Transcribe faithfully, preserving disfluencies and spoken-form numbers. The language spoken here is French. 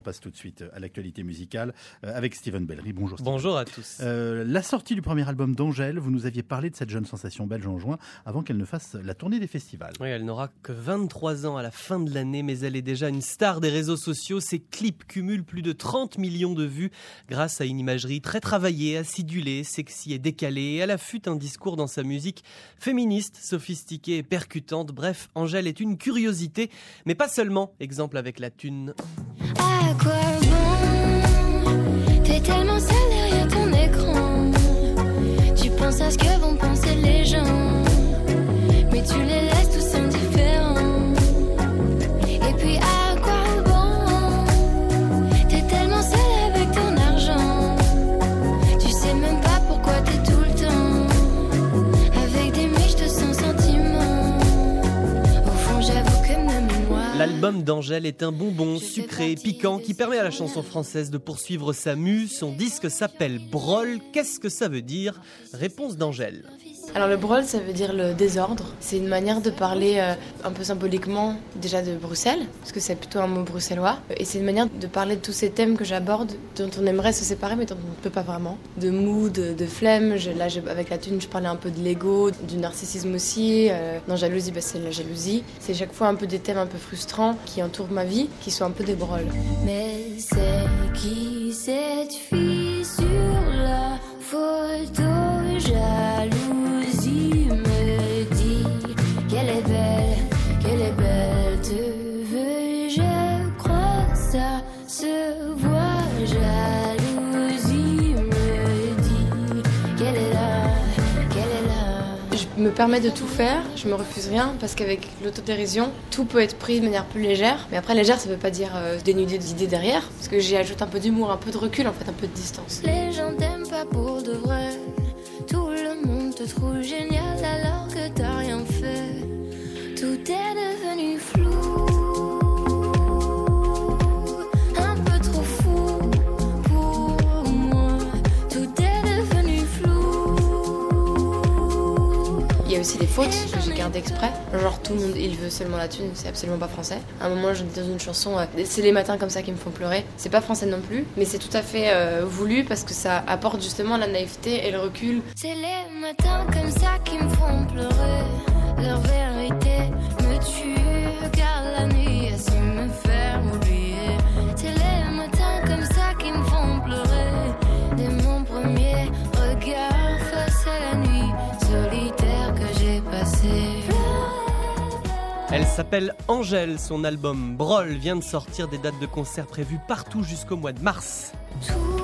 On passe tout de suite à l'actualité musicale avec Steven Bellery. Bonjour Steven. Bonjour à tous. Euh, la sortie du premier album d'Angèle, vous nous aviez parlé de cette jeune sensation belge en juin avant qu'elle ne fasse la tournée des festivals. Oui, elle n'aura que vingt-trois ans à la fin de l'année, mais elle est déjà une star des réseaux sociaux. Ses clips cumulent plus de trente millions de vues grâce à une imagerie très travaillée, acidulée, sexy et décalée. Et elle affûte un discours dans sa musique féministe, sophistiquée et percutante. Bref, Angèle est une curiosité, mais pas seulement. Exemple avec La Thune. À quoi bon? T'es tellement seul derrière ton écran. Tu penses à ce que vont penser les gens, mais tu les laisses tous indifférents. Et puis à quoi bon? T'es tellement seul avec ton argent. Tu sais même pas pourquoi t'es tout le temps avec des miches de sans sentiment. Au fond j'avoue que même moi. L'album d'Angèle est un bonbon sucré, piquant, qui permet à la chanson française de poursuivre sa mue. Son disque s'appelle Brol. Qu'est-ce que ça veut dire? Réponse d'Angèle. Alors le brol, ça veut dire le désordre. C'est une manière de parler euh, un peu symboliquement déjà de Bruxelles, parce que c'est plutôt un mot bruxellois. Et c'est une manière de parler de tous ces thèmes que j'aborde, dont on aimerait se séparer, mais dont on ne peut pas vraiment. De mou, de, de flemme. Je, là, je, avec La Thune, je parlais un peu de l'ego, du narcissisme aussi. Euh, dans Jalousie, bah, c'est la jalousie. C'est chaque fois un peu des thèmes un peu frustrants qui entourent ma vie, qui sont un peu des brols. Mais c'est qui cette fille sur la photo? Jalousie me dit qu'elle est belle, qu'elle est belle. Te veux, je crois, ça se voit. Jalousie me dit qu'elle est là, qu'elle est là. Je me permets de tout faire, je me refuse rien, parce qu'avec l'autodérision, tout peut être pris de manière plus légère. Mais après, légère, ça veut pas dire euh, dénuder d'idées derrière, parce que j'y ajoute un peu d'humour, un peu de recul, en fait, un peu de distance. Les gens t'aiment pas pour de vrai. Tout le monde te trouve génial alors que t'as rien fait. Tout est devenu flou, un peu trop fou pour moi. Tout est devenu flou. Il y a aussi des fautes que j'ai gardées exprès. Genre tout le monde, il veut seulement la thune, c'est absolument pas français. À un moment, je dis dans une chanson, euh, c'est les matins comme ça qui me font pleurer. C'est pas français non plus, mais c'est tout à fait euh, voulu parce que ça apporte justement la naïveté et le recul. C'est les matins comme ça qui me font pleurer. Leur vérité me tue, car la nuit a su me faire oublier. C'est les matins comme ça qui me font pleurer. Dès mon premier regard face à la nuit solitaire que j'ai passée. Elle s'appelle Angèle. Son album Brol vient de sortir. Des dates de concert prévues partout jusqu'au mois de mars. Tout